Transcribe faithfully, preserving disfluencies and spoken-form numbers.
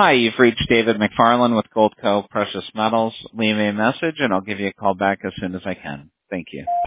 Hi, you've reached David McFarland with Goldco Precious Metals. Leave me a message and I'll give you a call back as soon as I can. Thank you.